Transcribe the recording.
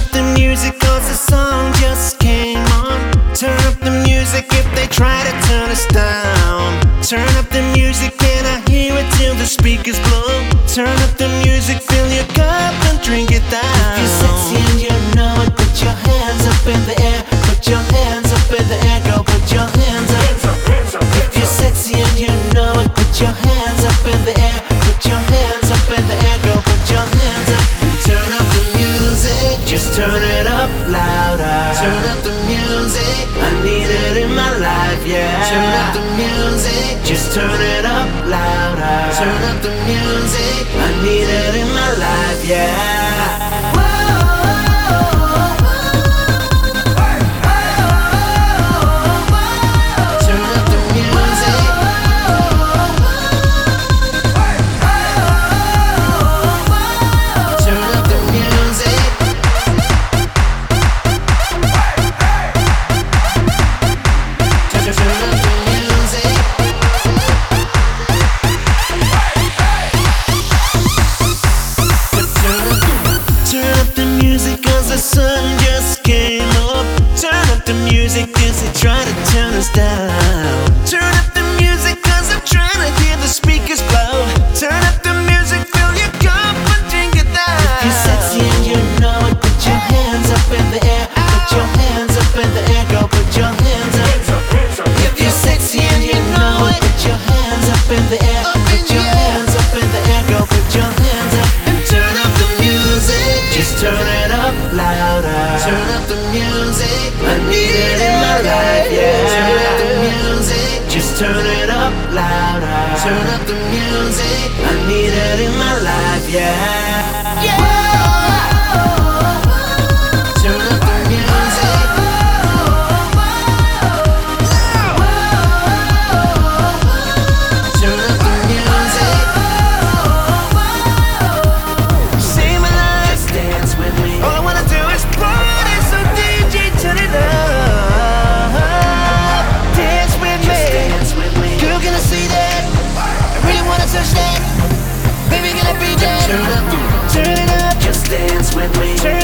up the music cause the song just came on. Turn up the music if they try to turn us down. Turn up the music and I hear it till the speakers blow. Turn up the music, fill your cup and drink it down. If you're sexy and you know it, put your hands up in the air. Put your hands up in the air, girl, put your hands up. If you're sexy and you know it, put your hands up in the air. Put your hands up in the air, girl, put your hands up. Turn up the music, just turn it up louder. Turn up the music, I need it in my life, yeah. Turn up the music, just turn it up louder. Turn up the music, I need it in my life, yeah. The sun just came up. Turn up the music cause they try to turn us down. Turn up the music cause I'm trying to hear the speakers blow. Turn up the music, fill your cup and drink it down. If you're sexy and you know it, put your hands up in the air. Put your hands up in the air, girl, put your hands up. If you're sexy and you know it, put your hands up in the air. Put your hands up in the air, girl, put your hands up. And turn up the music, just turn it up louder. Turn up the music, I need it in my life, yeah. Turn up the music, just turn it up louder. Turn up the music, I need it in my life, yeah. Yeah. Turn up the music. Turn up the music. Save my life, just dance with me. All I wanna do is party, so DJ turn it up. Dance with me, just dance with me. Girl, can I see that? I really wanna touch that. Baby, can I be that? Turn it up, Turn it up, just dance with me. turn